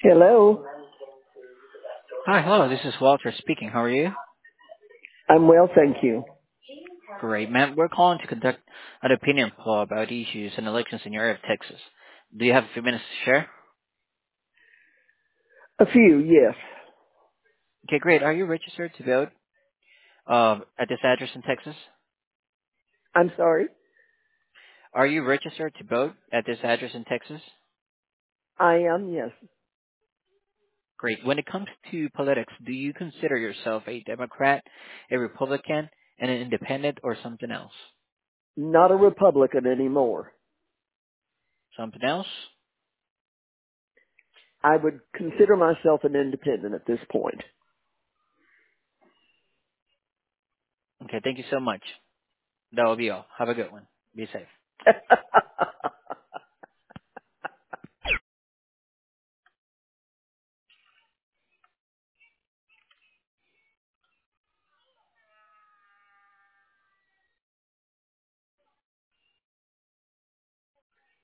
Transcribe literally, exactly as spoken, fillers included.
Hello. Hi, hello. This is Walter speaking. How are you? I'm well, thank you. Great, ma'am. We're calling to conduct an opinion poll about issues and elections in your area of Texas. Do you have a few minutes to share? A few, yes. Okay, great. Are you registered to vote um, at this address in Texas? I'm sorry. Are you registered to vote at this address in Texas? I am, yes. Great. When it comes to politics, do you consider yourself a Democrat, a Republican, and an independent, or something else? Not a Republican anymore. Something else? I would consider myself an independent at this point. Okay, thank you so much. That will be all. Have a good one. Be safe.